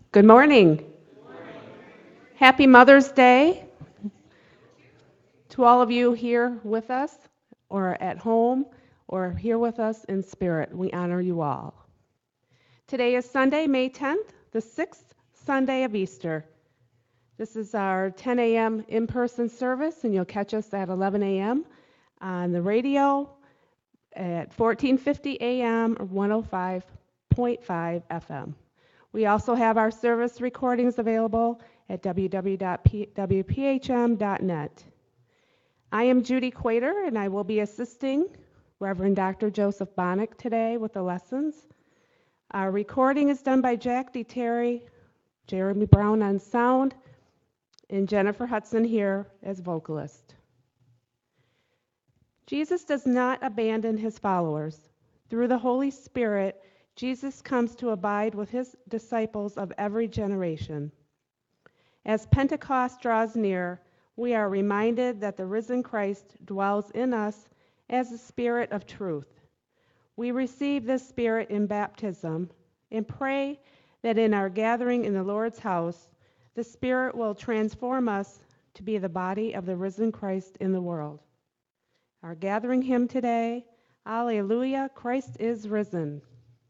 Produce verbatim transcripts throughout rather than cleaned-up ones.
Good morning. Happy Mother's Day to all of you here with us, or at home, or here with us in spirit. We honor you all. Today is Sunday, May tenth, the sixth Sunday of Easter. This is our ten a.m. in-person service, and you'll catch us at eleven a.m. on the radio at fourteen fifty a.m. or one oh five point five F M. We also have our service recordings available at w w w dot w p h m dot net. I am Judy Quater, and I will be assisting Reverend Doctor Joseph Bonnick today with the lessons. Our recording is done by Jack D. Terry, Jeremy Brown on sound, and Jennifer Hudson here as vocalist. Jesus does not abandon his followers. Through the Holy Spirit, Jesus comes to abide with his disciples of every generation. As Pentecost draws near, we are reminded that the risen Christ dwells in us as the Spirit of truth. We receive this Spirit in baptism and pray that in our gathering in the Lord's house, the Spirit will transform us to be the body of the risen Christ in the world. Our gathering hymn today, Alleluia, Christ is risen.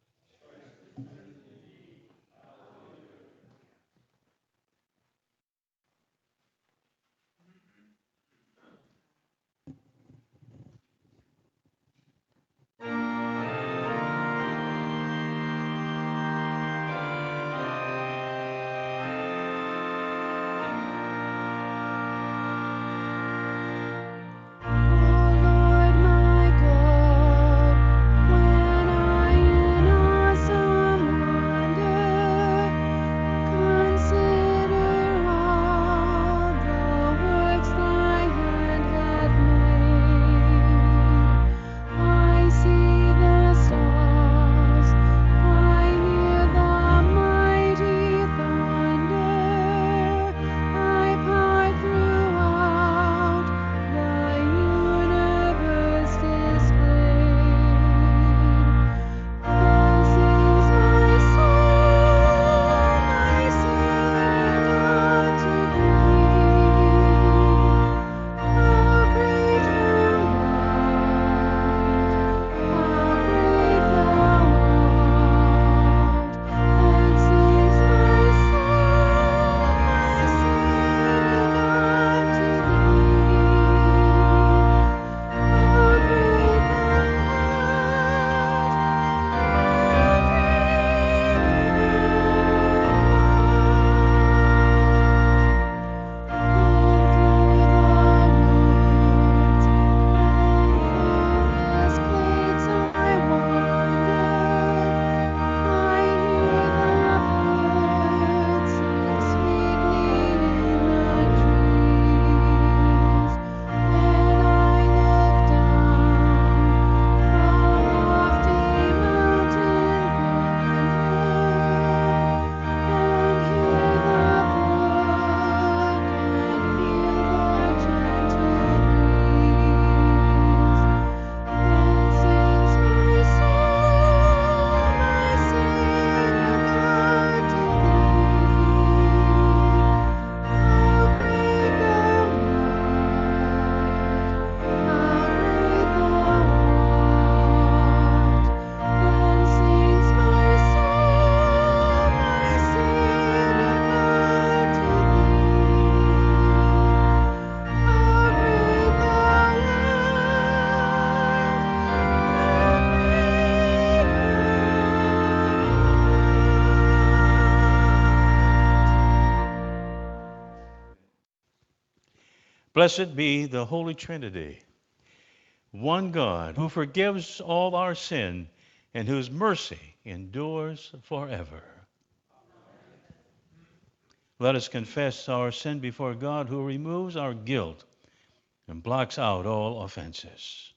Blessed be the Holy Trinity, one God who forgives all our sin and whose mercy endures forever. Let us confess our sin before God who removes our guilt and blocks out all offenses.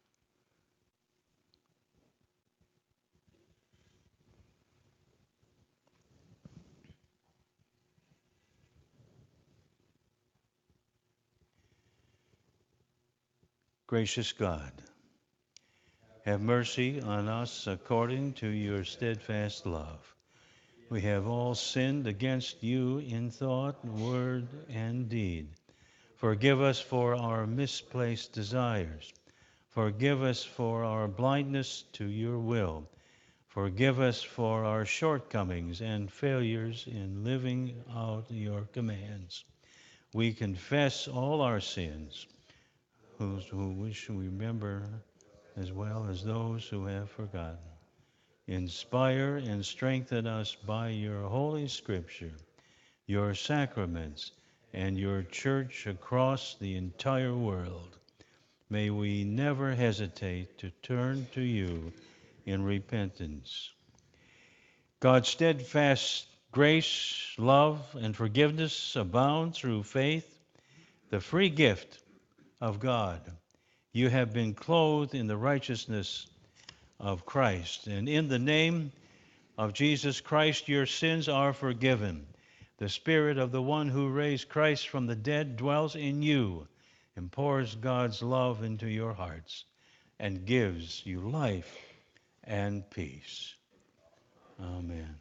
Gracious God, have mercy on us according to your steadfast love. We have all sinned against you in thought, word, and deed. Forgive us for our misplaced desires. Forgive us for our blindness to your will. Forgive us for our shortcomings and failures in living out your commands. We confess all our sins, whose who wish we remember as well as those who have forgotten. Inspire and strengthen us by your holy scripture, your sacraments, and your church across the entire world. May we never hesitate to turn to you in repentance. God's steadfast grace, love, and forgiveness abound through faith, the free gift of God. You have been clothed in the righteousness of Christ, and in the name of Jesus Christ, your sins are forgiven. The Spirit of the one who raised Christ from the dead dwells in you and pours God's love into your hearts and gives you life and peace. Amen.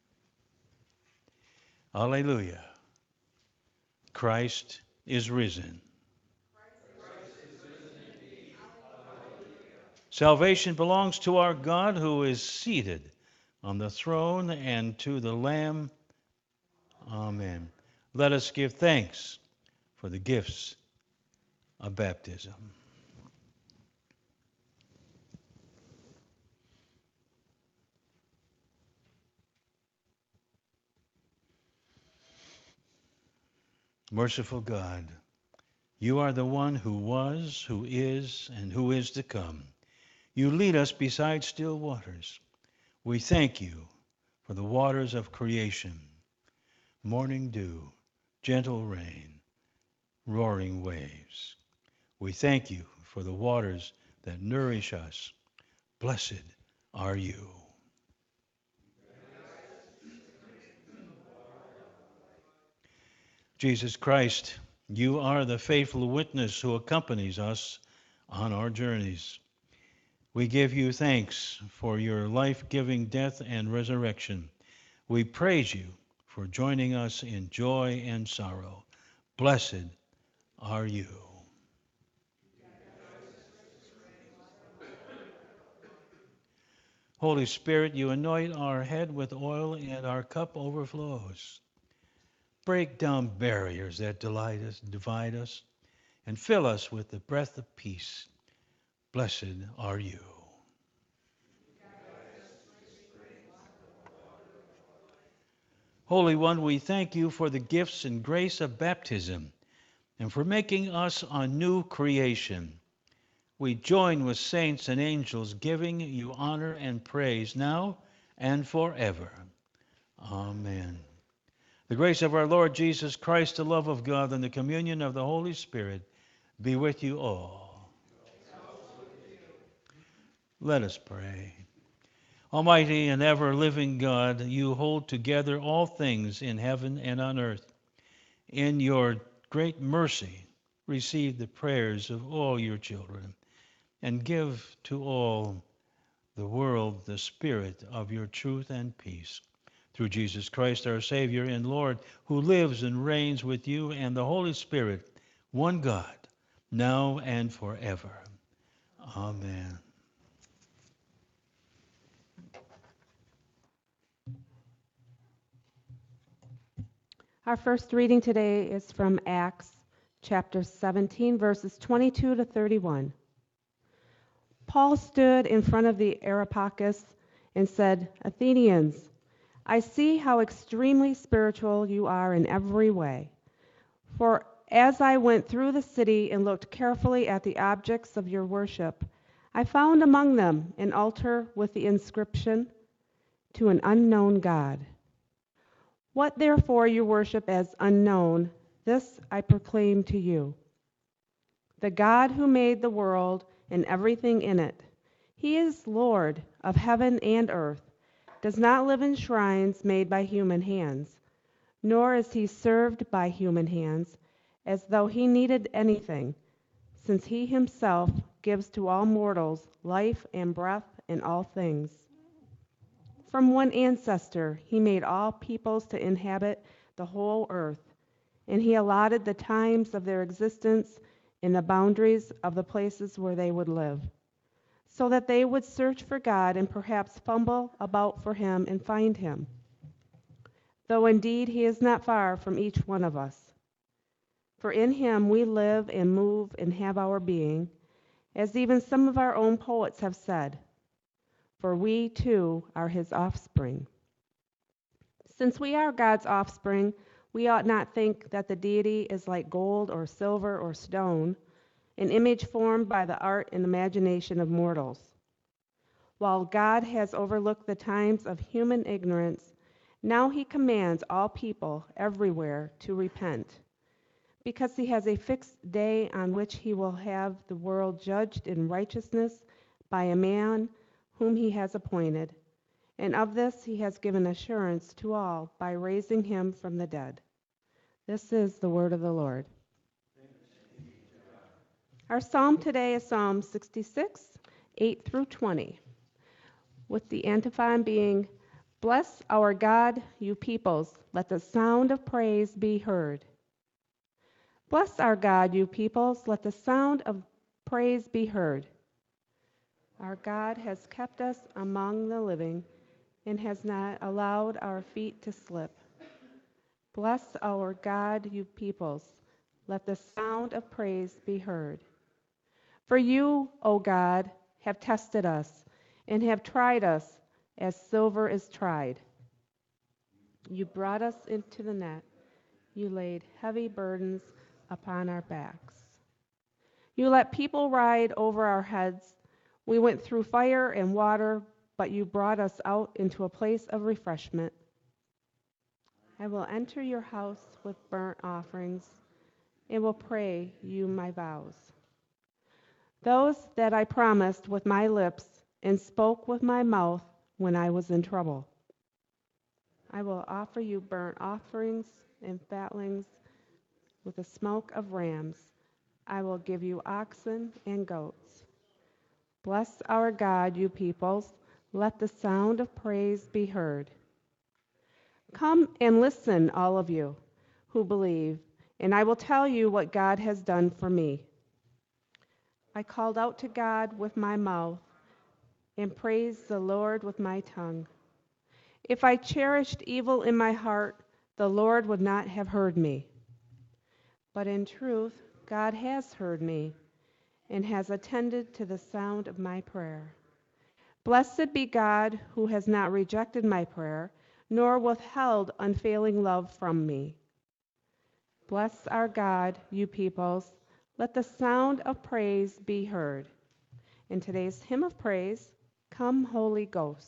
Alleluia. Christ is risen. Salvation belongs to our God who is seated on the throne and to the Lamb. Amen. Let us give thanks for the gifts of baptism. Merciful God, you are the one who was, who is, and who is to come. You lead us beside still waters. We thank you for the waters of creation, morning dew, gentle rain, roaring waves. We thank you for the waters that nourish us. Blessed are you. Jesus Christ, you are the faithful witness who accompanies us on our journeys. We give you thanks for your life-giving death and resurrection. We praise you for joining us in joy and sorrow. Blessed are you. Holy Spirit, you anoint our head with oil and our cup overflows. Break down barriers that delight us, divide us, and fill us with the breath of peace. Blessed are you. Holy One, we thank you for the gifts and grace of baptism and for making us a new creation. We join with saints and angels giving you honor and praise now and forever. Amen. The grace of our Lord Jesus Christ, the love of God, and the communion of the Holy Spirit be with you all. Let us pray. Almighty and ever-living God, you hold together all things in heaven and on earth. In your great mercy, receive the prayers of all your children and give to all the world the spirit of your truth and peace. Through Jesus Christ, our Savior and Lord, who lives and reigns with you and the Holy Spirit, one God, now and forever. Amen. Our first reading today is from Acts chapter seventeen, verses twenty-two to thirty-one. Paul stood in front of the Areopagus and said, Athenians, I see how extremely spiritual you are in every way. For as I went through the city and looked carefully at the objects of your worship, I found among them an altar with the inscription, To an unknown God. What therefore you worship as unknown, this I proclaim to you. The God who made the world and everything in it, he is Lord of heaven and earth, does not live in shrines made by human hands, nor is he served by human hands as though he needed anything, since he himself gives to all mortals life and breath and all things. From one ancestor, he made all peoples to inhabit the whole earth, and he allotted the times of their existence and the boundaries of the places where they would live, so that they would search for God and perhaps fumble about for him and find him, though indeed he is not far from each one of us. For in him we live and move and have our being, as even some of our own poets have said, for we too are his offspring. Since we are God's offspring, we ought not think that the deity is like gold or silver or stone, an image formed by the art and imagination of mortals. While God has overlooked the times of human ignorance, now he commands all people everywhere to repent, because he has a fixed day on which he will have the world judged in righteousness by a man whom he has appointed. And of this he has given assurance to all by raising him from the dead. This is the word of the Lord. Our psalm today is Psalm sixty-six, eight through twenty, with the antiphon being, "Bless our God, you peoples, let the sound of praise be heard." Bless our God, you peoples, let the sound of praise be heard. Our God has kept us among the living and has not allowed our feet to slip. Bless our God, you peoples, let the sound of praise be heard. For you, O God, have tested us and have tried us as silver is tried. You brought us into the net. You laid heavy burdens upon our backs. You let people ride over our heads. We went through fire and water, but you brought us out into a place of refreshment. I will enter your house with burnt offerings and will pray you my vows. Those that I promised with my lips and spoke with my mouth when I was in trouble. I will offer you burnt offerings and fatlings with the smoke of rams. I will give you oxen and goats. Bless our God, you peoples. Let the sound of praise be heard. Come and listen, all of you who believe, and I will tell you what God has done for me. I called out to God with my mouth and praised the Lord with my tongue. If I cherished evil in my heart, the Lord would not have heard me. But in truth, God has heard me and has attended to the sound of my prayer. Blessed be God who has not rejected my prayer, nor withheld unfailing love from me. Bless our God, you peoples. Let the sound of praise be heard. In today's hymn of praise, Come, Holy Ghost.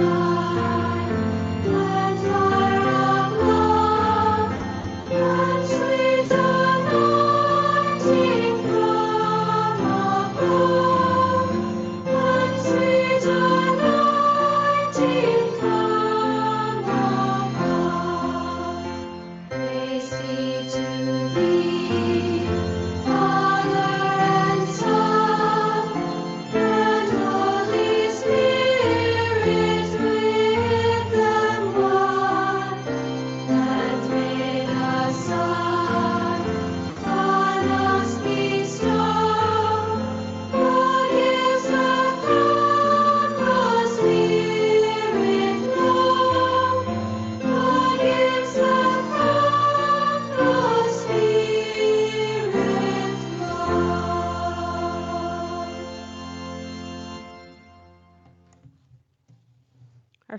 Let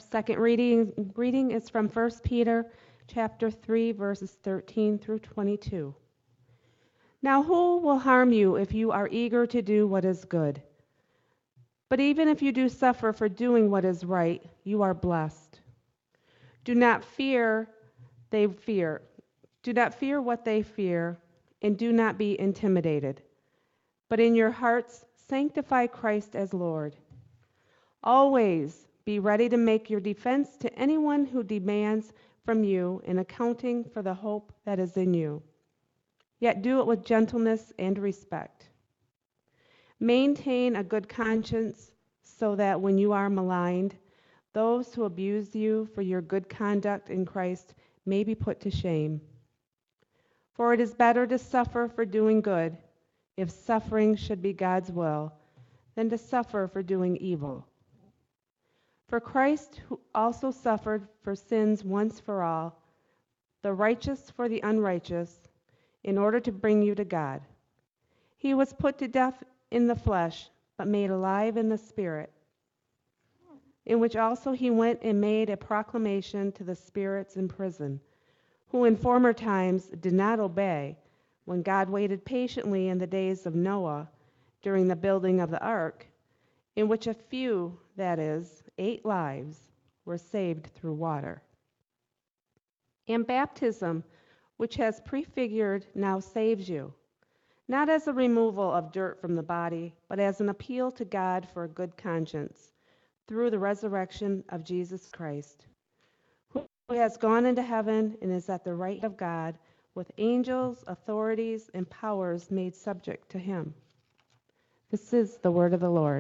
second reading, reading is from First Peter chapter three, verses thirteen through twenty-two. Now who will harm you if you are eager to do what is good? But even if you do suffer for doing what is right, you are blessed. Do not fear they fear. Do not fear what they fear, and do not be intimidated. But in your hearts sanctify Christ as Lord. Always be ready to make your defense to anyone who demands from you an accounting for the hope that is in you. Yet do it with gentleness and respect. Maintain a good conscience so that when you are maligned, those who abuse you for your good conduct in Christ may be put to shame. For it is better to suffer for doing good, if suffering should be God's will, than to suffer for doing evil. For Christ who also suffered for sins once for all, the righteous for the unrighteous, in order to bring you to God. He was put to death in the flesh, but made alive in the Spirit, in which also he went and made a proclamation to the spirits in prison, who in former times did not obey, when God waited patiently in the days of Noah during the building of the ark, in which a few, that is, eight lives, were saved through water. And baptism, which has prefigured, now saves you, not as a removal of dirt from the body, but as an appeal to God for a good conscience, through the resurrection of Jesus Christ, who has gone into heaven and is at the right of God, with angels, authorities, and powers made subject to him. This is the word of the Lord.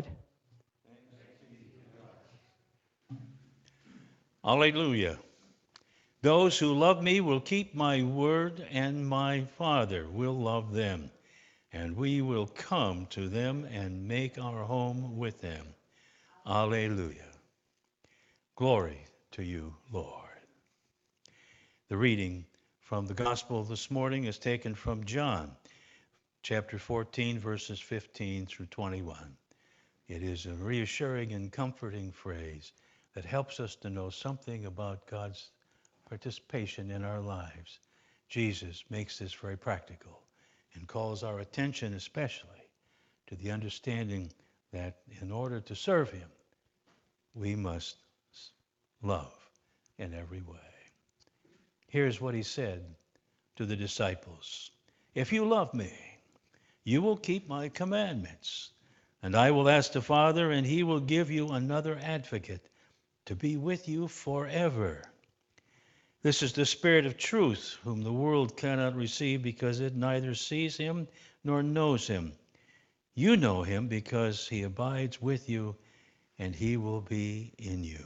Alleluia. Those who love me will keep my word, and my Father will love them, and we will come to them and make our home with them. Alleluia. Glory to you, Lord. The reading from the gospel this morning is taken from John, chapter fourteen, verses fifteen through twenty-one. It is a reassuring and comforting phrase that helps us to know something about God's participation in our lives. Jesus makes this very practical and calls our attention especially to the understanding that in order to serve him, we must love in every way. Here's what he said to the disciples. If you love me, you will keep my commandments, and I will ask the Father, and he will give you another advocate to be with you forever. This is the Spirit of truth, whom the world cannot receive because it neither sees him nor knows him. You know him because he abides with you, and he will be in you.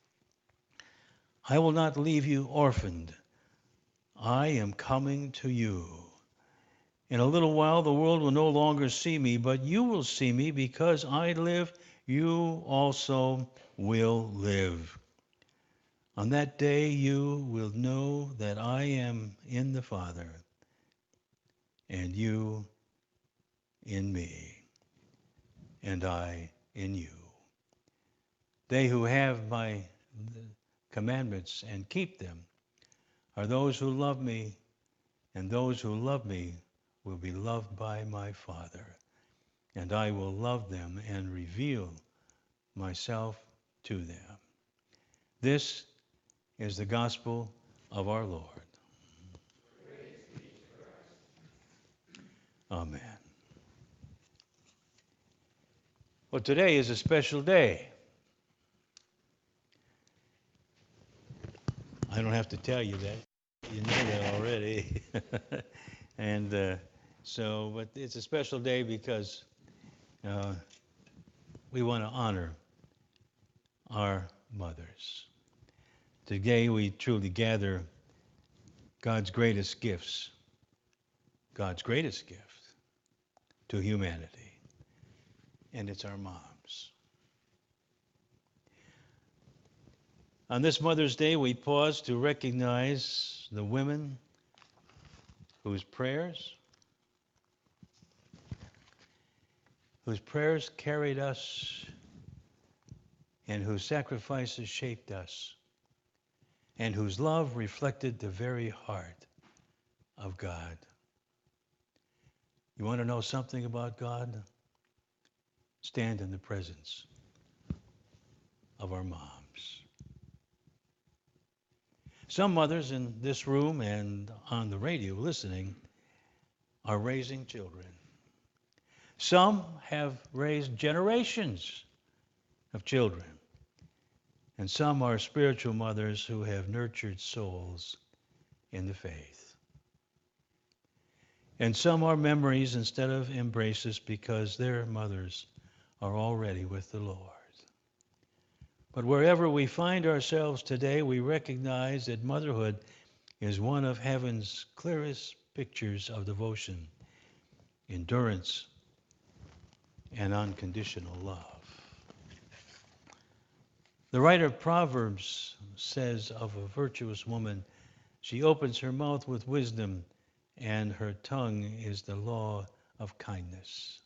I will not leave you orphaned. I am coming to you. In a little while the world will no longer see me, but you will see me because I live. You also will live. On that day you will know that I am in the Father, and you in me, and I in you. They who have my commandments and keep them are those who love me, and those who love me will be loved by my Father, and I will love them and reveal myself to them. This is the gospel of our Lord. Amen. Well, today is a special day. I don't have to tell you that. You know that already. and uh, so, but it's a special day because uh, we want to honor our mothers. Today we truly gather God's greatest gifts, God's greatest gift to humanity, and it's our moms. On this Mother's Day, we pause to recognize the women whose prayers, whose prayers carried us and whose sacrifices shaped us, and whose love reflected the very heart of God. You want to know something about God? Stand in the presence of our moms. Some mothers in this room and on the radio listening are raising children. Some have raised generations of children. And some are spiritual mothers who have nurtured souls in the faith. And some are memories instead of embraces because their mothers are already with the Lord. But wherever we find ourselves today, we recognize that motherhood is one of heaven's clearest pictures of devotion, endurance, and unconditional love. The writer of Proverbs says of a virtuous woman, she opens her mouth with wisdom, and her tongue is the law of kindness.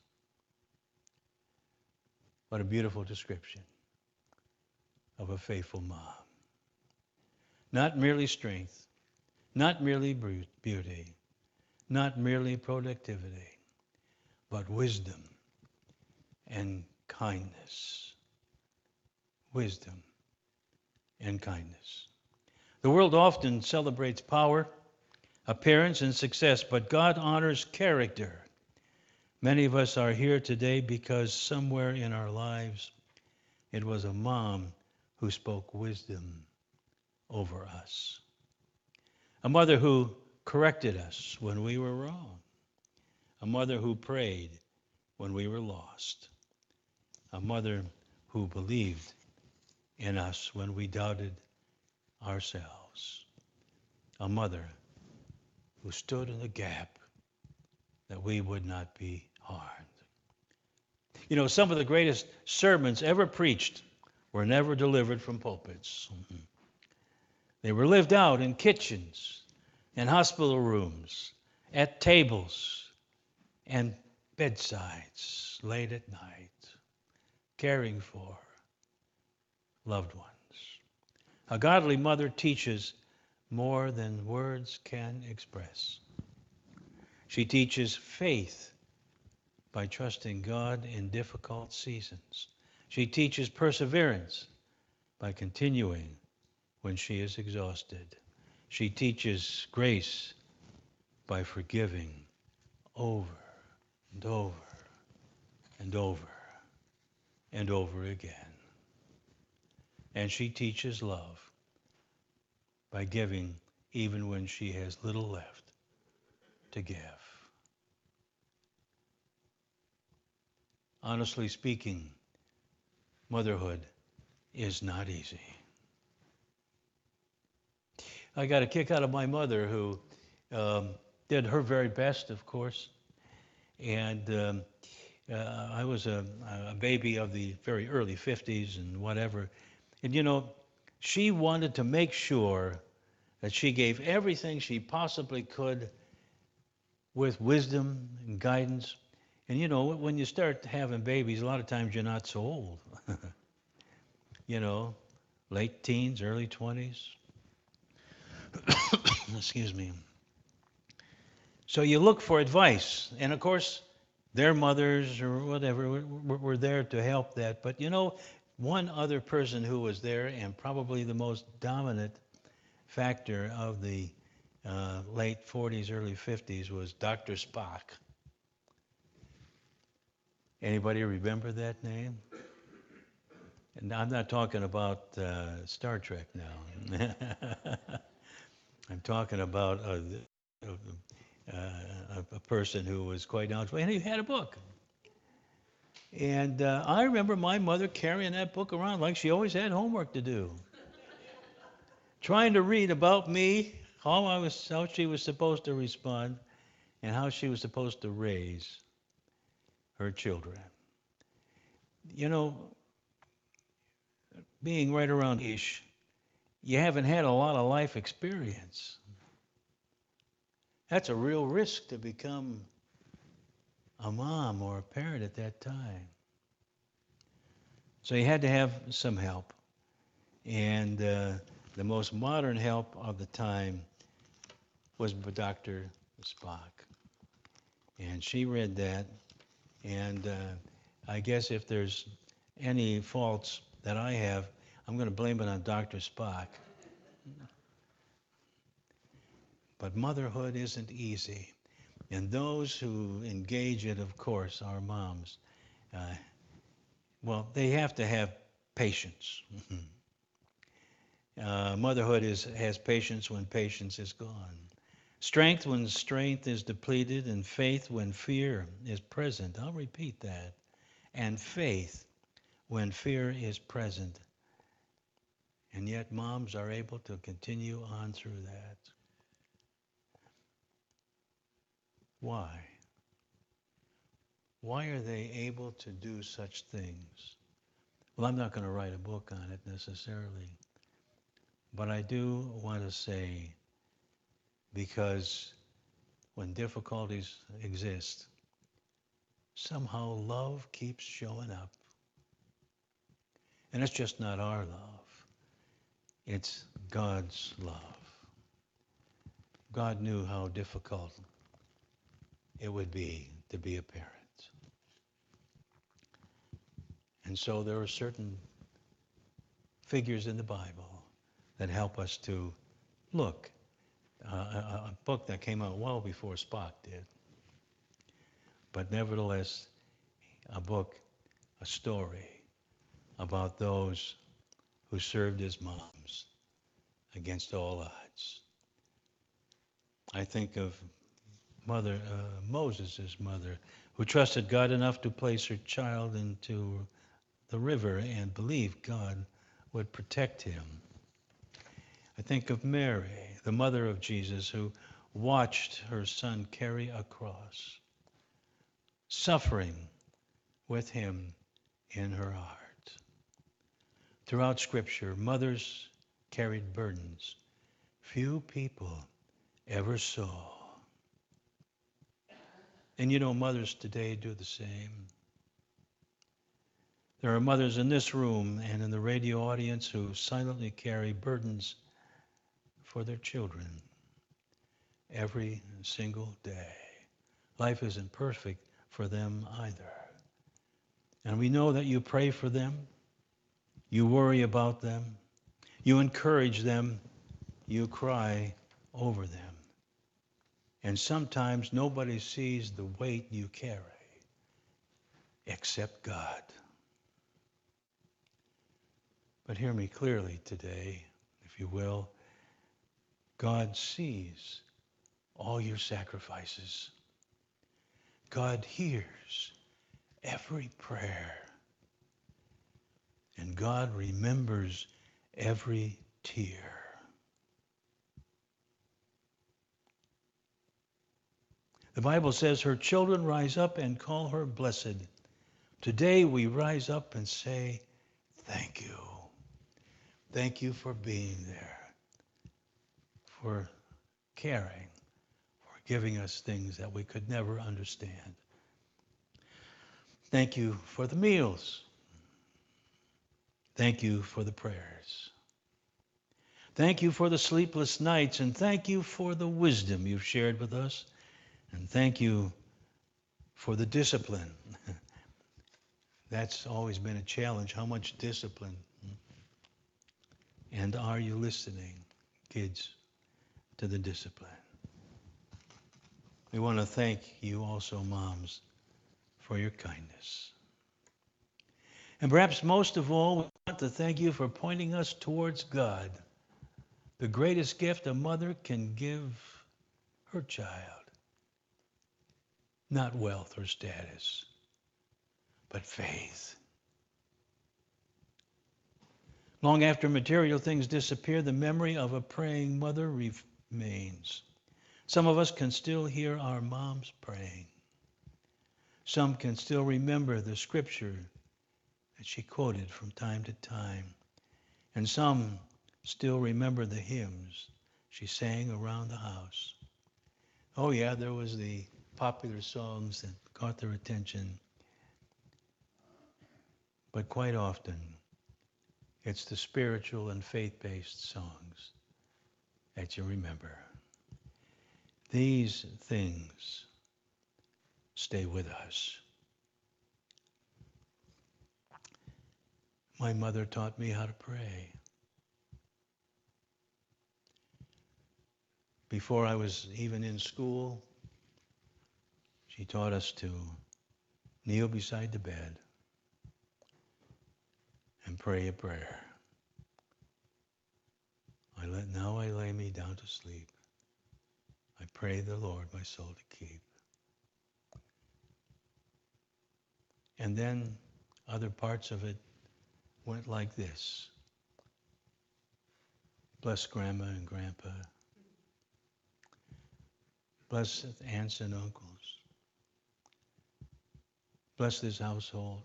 What a beautiful description of a faithful mom. Not merely strength, not merely beauty, not merely productivity, but wisdom and kindness. Wisdom and kindness. The world often celebrates power, appearance, and success, but God honors character. Many of us are here today because somewhere in our lives it was a mom who spoke wisdom over us. A mother who corrected us when we were wrong. A mother who prayed when we were lost. A mother who believed in us when we doubted ourselves. A mother who stood in the gap that we would not be harmed. You know, some of the greatest sermons ever preached were never delivered from pulpits. They were lived out in kitchens, in hospital rooms, at tables, and bedsides late at night, caring for loved ones. A godly mother teaches more than words can express. She teaches faith by trusting God in difficult seasons. She teaches perseverance by continuing when she is exhausted. She teaches grace by forgiving over and over and over and over again. And she teaches love by giving even when she has little left to give. Honestly speaking, motherhood is not easy. I got a kick out of my mother, who um, did her very best, of course. And um, uh, I was a, a baby of the very early fifties and whatever. And, you know, she wanted to make sure that she gave everything she possibly could with wisdom and guidance. And, you know, when you start having babies, a lot of times you're not so old. You know, late teens, early twenties. Excuse me. So you look for advice. And, of course, their mothers or whatever were, were there to help that. But, you know, one other person who was there, and probably the most dominant factor of the uh, late forties, early fifties, was Doctor Spock. Anybody remember that name? And I'm not talking about uh, Star Trek now. I'm talking about a, a, a, a person who was quite knowledgeable, and he had a book. And uh, I remember my mother carrying that book around like she always had homework to do, trying to read about me, how I was, how she was supposed to respond, and how she was supposed to raise her children. You know, being right around ish, you haven't had a lot of life experience. That's a real risk to become a mom or a parent at that time. So he had to have some help. And uh, the most modern help of the time was Doctor Spock. And she read that. And uh, I guess if there's any faults that I have, I'm going to blame it on Doctor Spock. But motherhood isn't easy. And those who engage it, of course, are moms. Uh, well, they have to have patience. uh, motherhood is, has patience when patience is gone. Strength when strength is depleted, and faith when fear is present. I'll repeat that. And faith when fear is present. And yet moms are able to continue on through that. Why? Why are they able to do such things? Well, I'm not going to write a book on it necessarily. But I do want to say, because when difficulties exist, somehow love keeps showing up. And it's just not our love. It's God's love. God knew how difficult it would be to be a parent. And so there are certain figures in the Bible that help us to look. Uh, a, a book that came out well before Spock did. But nevertheless, a book, a story about those who served as moms against all odds. I think of Mother uh, Moses' mother, who trusted God enough to place her child into the river and believed God would protect him. I think of Mary, the mother of Jesus, who watched her son carry a cross, suffering with him in her heart. Throughout Scripture, mothers carried burdens few people ever saw. And you know, mothers today do the same. There are mothers in this room and in the radio audience who silently carry burdens for their children every single day. Life isn't perfect for them either. And we know that you pray for them, you worry about them, you encourage them, you cry over them. And sometimes nobody sees the weight you carry except God. But hear me clearly today, if you will. God sees all your sacrifices. God hears every prayer. And God remembers every tear. The Bible says her children rise up and call her blessed. Today we rise up and say, thank you. Thank you for being there, for caring, for giving us things that we could never understand. Thank you for the meals. Thank you for the prayers. Thank you for the sleepless nights, and thank you for the wisdom you've shared with us. And thank you for the discipline. That's always been a challenge. How much discipline? And are you listening, kids, to the discipline? We want to thank you also, moms, for your kindness. And perhaps most of all, we want to thank you for pointing us towards God, the greatest gift a mother can give her child. Not wealth or status, but faith. Long after material things disappear, the memory of a praying mother remains. Some of us can still hear our moms praying. Some can still remember the scripture that she quoted from time to time. And some still remember the hymns she sang around the house. Oh yeah, there was the popular songs that caught their attention. but quite often it's the spiritual and faith-based songs that you remember. These things stay with us. My mother taught me how to pray. Before I was even in school, she taught us to kneel beside the bed and pray a prayer. I let, now I lay me down to sleep. I pray the Lord my soul to keep. And then other parts of it went like this. Bless Grandma and Grandpa. Bless aunts and uncles. Bless this household.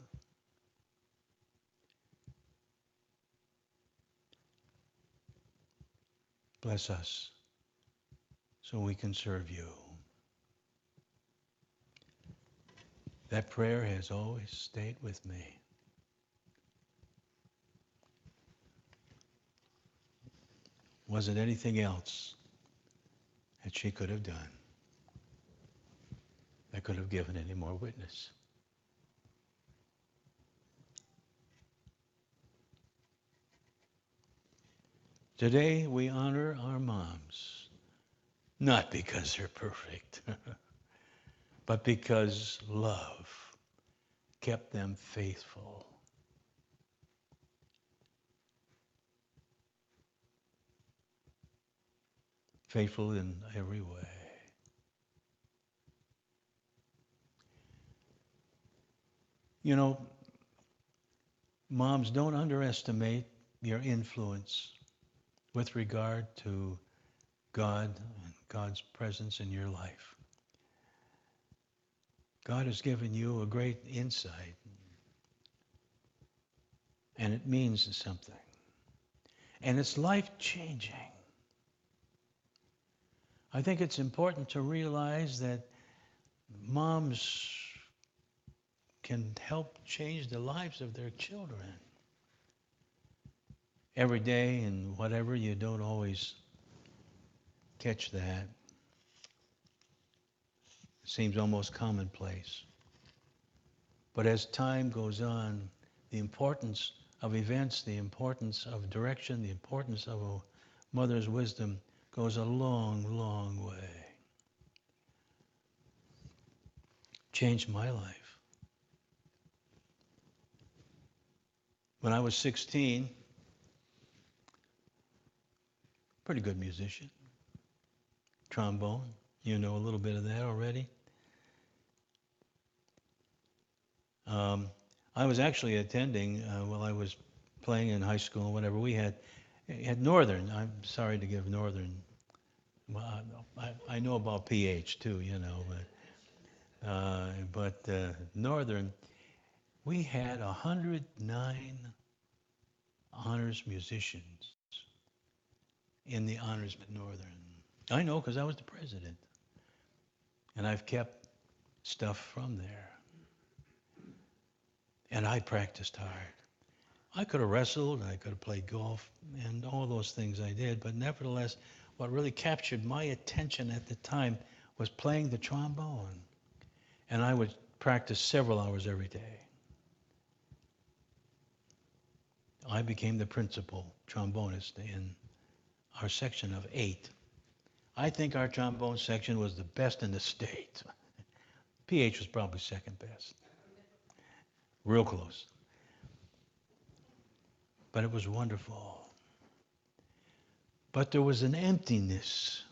Bless us so we can serve you. That prayer has always stayed with me. Wasn't anything else that she could have done that could have given any more witness. Today we honor our moms, not because they're perfect, but because love kept them faithful. Faithful in every way. You know, moms, don't underestimate your influence with regard to God and God's presence in your life. God has given you a great insight, and it means something. And it's life-changing. I think it's important to realize that moms can help change the lives of their children. Every day and whatever, you don't always catch that. It seems almost commonplace. But as time goes on, the importance of events, the importance of direction, the importance of a mother's wisdom goes a long, long way. Changed my life. When I was sixteen, pretty good musician. Trombone, you know a little bit of that already. Um, I was actually attending, uh, while I was playing in high school or whatever, we had, had Northern. I'm sorry to give Northern. Well, I, I know about P H too, you know, but, uh, but uh, Northern, we had one hundred nine honors musicians in the honors at Northern. I know because I was the president. And I've kept stuff from there. And I practiced hard. I could have wrestled, I could have played golf, and all those things I did, but nevertheless, what really captured my attention at the time was playing the trombone. And I would practice several hours every day. I became the principal trombonist in our section of eight. I think our trombone section was the best in the state. P H was probably second best. Real close. But it was wonderful. But there was an emptiness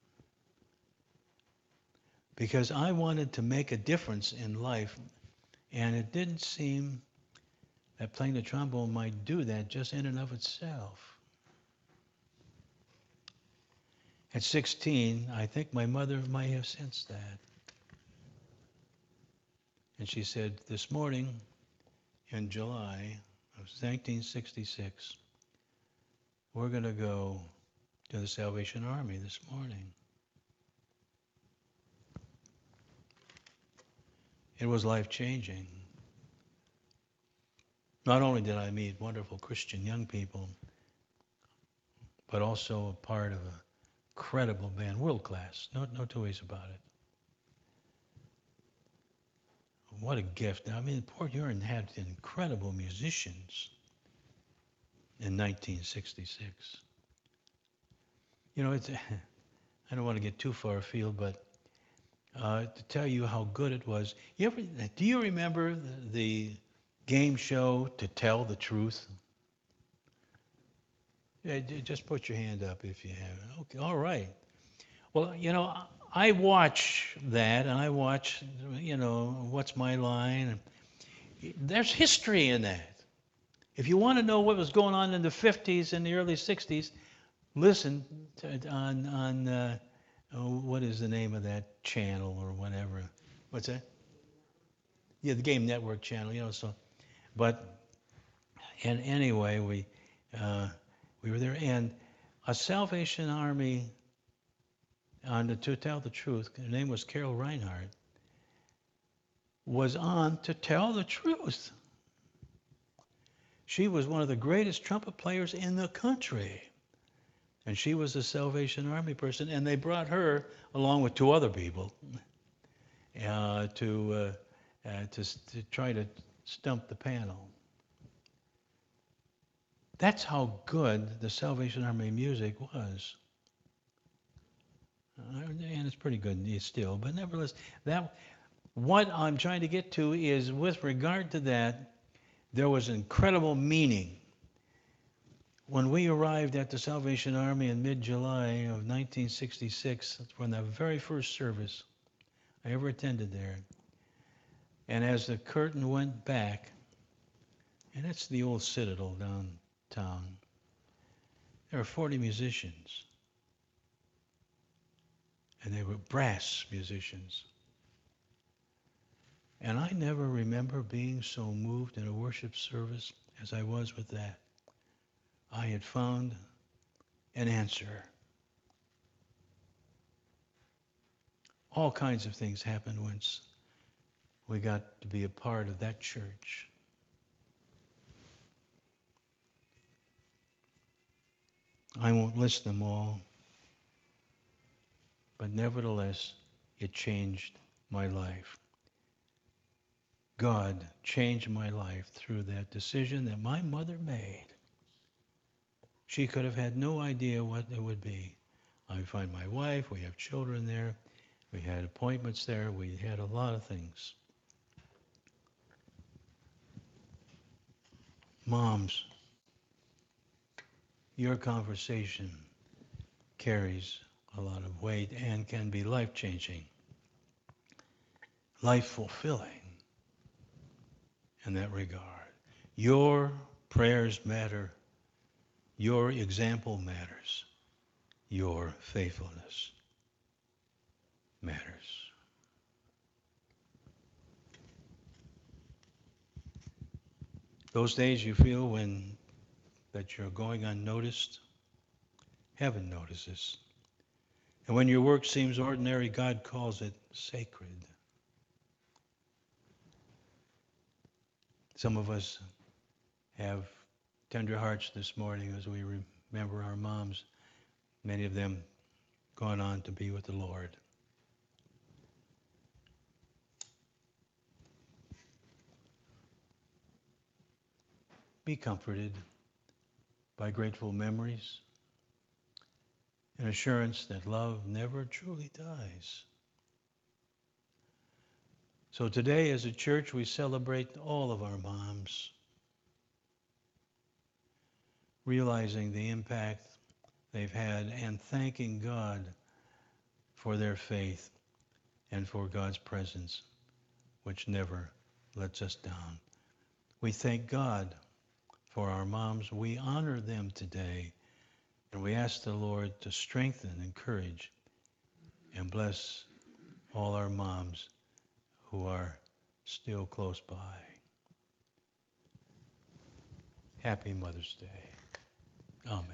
because I wanted to make a difference in life, and it didn't seem that playing the trombone might do that just in and of itself. At sixteen, I think my mother might have sensed that. And she said, this morning in July of nineteen sixty-six, we're going to go to the Salvation Army this morning. It was life-changing. Not only did I meet wonderful Christian young people, but also a part of a credible band, world class, no, no two ways about it. What a gift. I mean, Port Huron had incredible musicians in nineteen sixty-six. You know, it's, I don't want to get too far afield, but uh, to tell you how good it was. You ever, do you remember the, the game show To Tell the Truth? Yeah, just put your hand up if you have. Okay, all right. Well, you know, I watch that, and I watch, you know, What's My Line? There's history in that. If you want to know what was going on in the fifties and the early sixties, listen to, on on uh, oh, what is the name of that channel or whatever? What's that? Yeah, the Game Network channel. You know, so, but and anyway, we uh, we were there, and a Salvation Army. On the, To Tell the Truth, her name was Carol Reinhardt, was on To Tell the Truth. She was one of the greatest trumpet players in the country. And she was a Salvation Army person, and they brought her, along with two other people, uh, to, uh, uh, to, to try to stump the panel. That's how good the Salvation Army music was. Uh, and it's pretty good still, but nevertheless, that what I'm trying to get to is, with regard to that, there was incredible meaning. When we arrived at the Salvation Army in mid-July of nineteen sixty-six, from the very first service I ever attended there, and as the curtain went back, and it's the old Citadel downtown, there were forty musicians, and they were brass musicians. And I never remember being so moved in a worship service as I was with that. I had found an answer. All kinds of things happened once we got to be a part of that church. I won't list them all, but nevertheless, it changed my life. God changed my life through that decision that my mother made. She could have had no idea what it would be. I find my wife, we have children there, we had appointments there, we had a lot of things. Moms, your conversation carries a lot of weight and can be life-changing, life-fulfilling in that regard. Your prayers matter. Your example matters. Your faithfulness matters. Those days you feel when that you're going unnoticed, heaven notices. And when your work seems ordinary, God calls it sacred. Some of us have tender hearts this morning as we remember our moms, many of them gone on to be with the Lord. Be comforted by grateful memories and assurance that love never truly dies. So today as a church we celebrate all of our moms, realizing the impact they've had and thanking God for their faith and for God's presence, which never lets us down. We thank God for our moms. We honor them today, and we ask the Lord to strengthen, encourage, and bless all our moms who are still close by. Happy Mother's Day. Amen.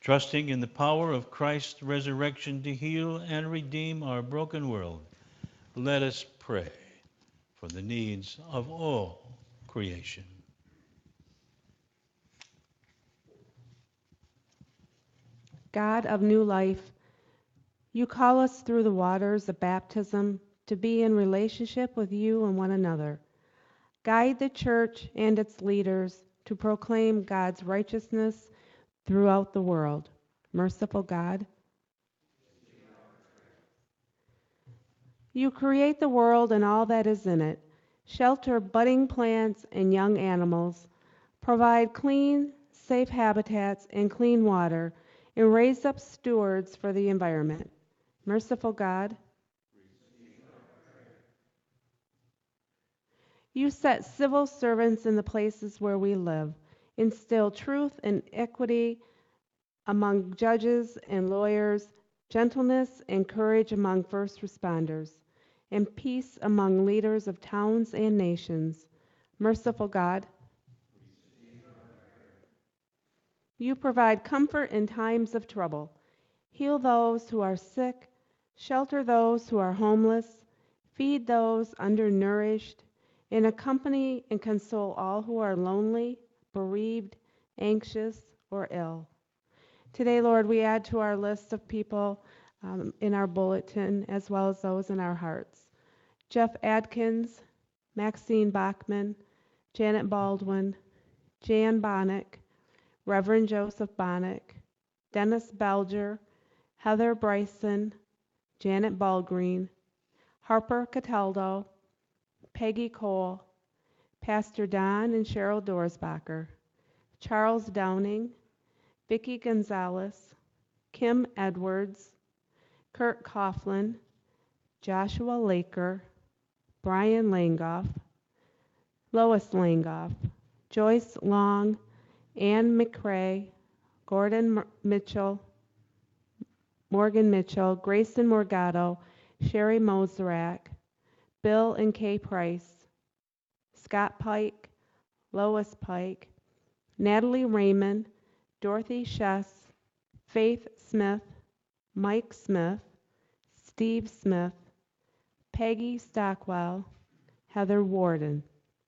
Trusting in the power of Christ's resurrection to heal and redeem our broken world, let us pray for the needs of all creation. God of new life, you call us through the waters of baptism to be in relationship with you and one another. Guide the church and its leaders to proclaim God's righteousness throughout the world. Merciful God, you create the world and all that is in it, shelter budding plants and young animals, provide clean, safe habitats and clean water, and raise up stewards for the environment. Merciful God, you set civil servants in the places where we live, instill truth and equity among judges and lawyers, gentleness and courage among first responders, and peace among leaders of towns and nations. Merciful God, you provide comfort in times of trouble. Heal those who are sick, shelter those who are homeless, feed those undernourished, and accompany and console all who are lonely, bereaved, anxious, or ill. Today, Lord, we add to our list of people um, in our bulletin as well as those in our hearts. Jeff Adkins, Maxine Bachman, Janet Baldwin, Jan Bonnick, Reverend Joseph Bonnick, Dennis Belger, Heather Bryson, Janet Ballgreen, Harper Cataldo, Peggy Cole, Pastor Don and Cheryl Dorsbacher, Charles Downing, Vicki Gonzalez, Kim Edwards, Kurt Coughlin, Joshua Laker, Brian Langoff, Lois Langoff, Joyce Long, Ann McCrae, Gordon Mitchell, Morgan Mitchell, Grayson Morgado, Sherry Moserak, Bill and Kay Price, Scott Pike, Lois Pike, Natalie Raymond, Dorothy Shess, Faith Smith, Mike Smith, Steve Smith, Peggy Stockwell, Heather Warden.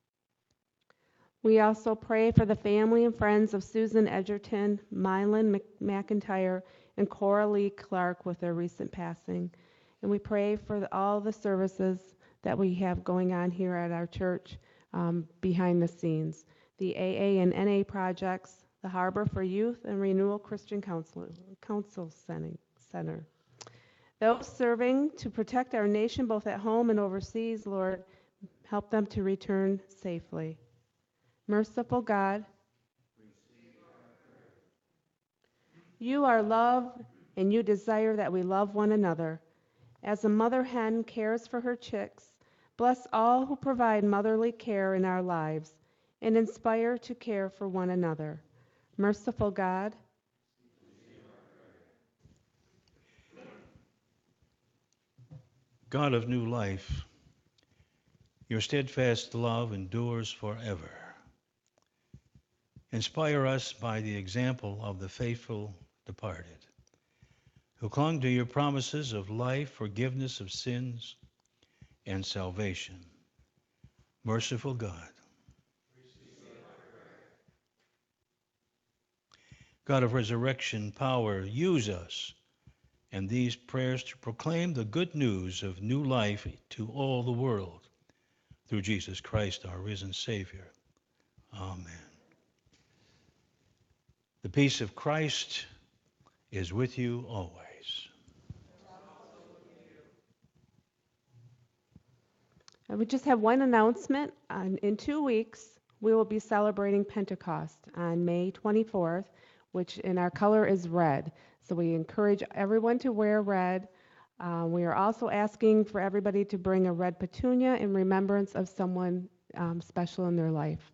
We also pray for the family and friends of Susan Edgerton, Mylan McIntyre, and Cora Lee Clark with their recent passing. And we pray for the, all the services that we have going on here at our church um, behind the scenes. The A A and N A projects, the Harbor for Youth, and Renewal Christian Council, Council Center. Those serving to protect our nation both at home and overseas, Lord, help them to return safely. Merciful God, you are love and you desire that we love one another. As a mother hen cares for her chicks, bless all who provide motherly care in our lives and inspire to care for one another. Merciful God, God of new life, your steadfast love endures forever. Inspire us by the example of the faithful departed, who clung to your promises of life, forgiveness of sins, and salvation. Merciful God, God of resurrection power, use us and these prayers to proclaim the good news of new life to all the world through Jesus Christ, our risen Savior. Amen. The peace of Christ is with you always. I would just have one announcement. Um, in two weeks, we will be celebrating Pentecost on May twenty-fourth, which in our color is red. So we encourage everyone to wear red. Uh, we are also asking for everybody to bring a red petunia in remembrance of someone um, special in their life.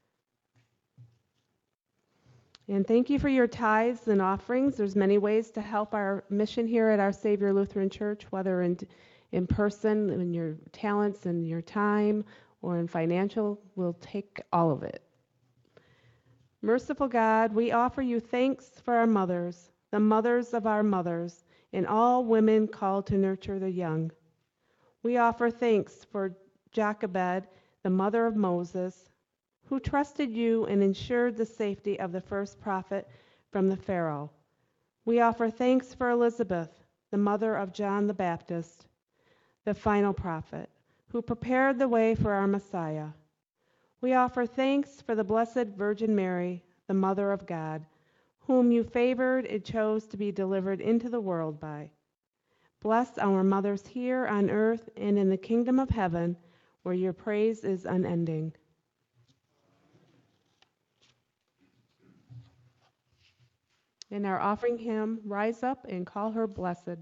And thank you for your tithes and offerings. There's many ways to help our mission here at Our Savior Lutheran Church, whether in, in person, in your talents and your time, or in financial. We'll take all of it. Merciful God, we offer you thanks for our mothers, the mothers of our mothers, and all women called to nurture the young. We offer thanks for Jochebed, the mother of Moses, who trusted you and ensured the safety of the first prophet from the Pharaoh. We offer thanks for Elizabeth, the mother of John the Baptist, the final prophet, who prepared the way for our Messiah. We offer thanks for the Blessed Virgin Mary, the Mother of God, whom you favored and chose to be delivered into the world by. Bless our mothers here on earth and in the kingdom of heaven, where your praise is unending. In our offering hymn, Rise Up and Call Her Blessed.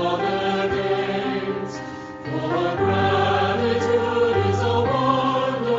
For gratitude is a wonder.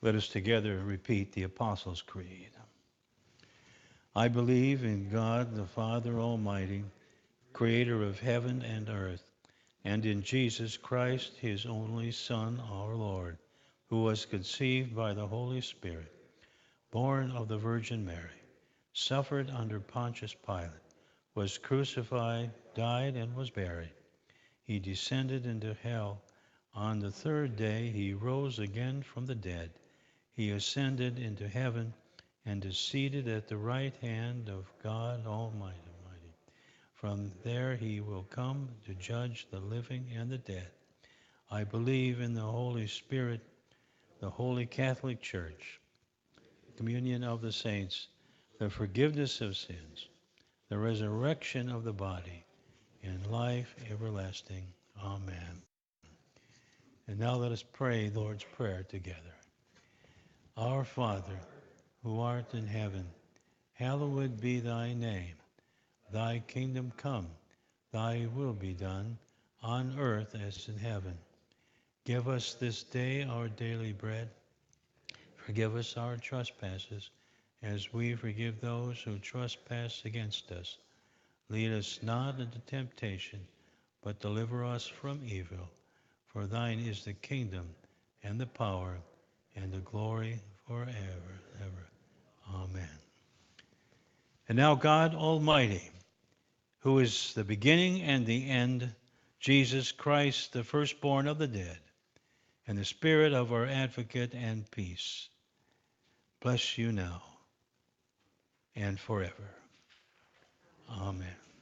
Let us together repeat the Apostles' Creed. I believe in God, the Father Almighty, creator of heaven and earth, and in Jesus Christ, his only Son, our Lord, who was conceived by the Holy Spirit, born of the Virgin Mary, suffered under Pontius Pilate, was crucified, died, and was buried. He descended into hell. On the third day he rose again from the dead. He ascended into heaven and is seated at the right hand of God Almighty. From there he will come to judge the living and the dead. I believe in the Holy Spirit, the Holy Catholic Church, communion of the saints, the forgiveness of sins, the resurrection of the body, and life everlasting. Amen. And now let us pray the Lord's Prayer together. Our Father, who art in heaven, hallowed be thy name. Thy kingdom come, thy will be done, on earth as in heaven. Give us this day our daily bread. Forgive us our trespasses, as we forgive those who trespass against us. Lead us not into temptation, but deliver us from evil. For thine is the kingdom, and the power, and the glory forever, ever. Amen. And now God Almighty, who is the beginning and the end, Jesus Christ, the firstborn of the dead, and the Spirit of our advocate and peace, bless you now and forever. Amen.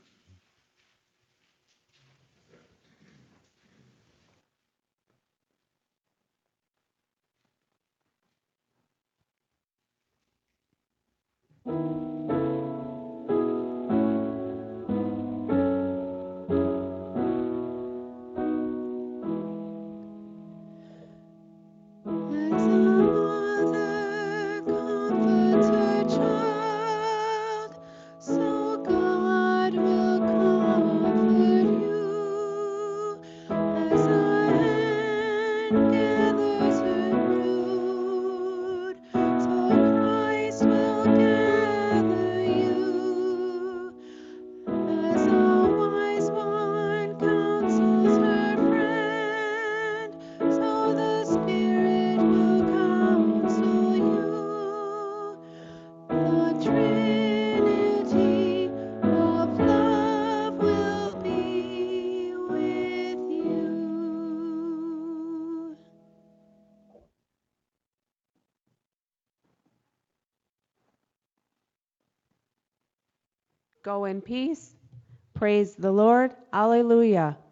As a mother comforts her child, so God will comfort you. As a hen gathers her brood, so Christ will gather you. As a wise one counsels her friend, so the Spirit will counsel you. The Trinity of love will be with you. Go in peace. Praise the Lord. Alleluia.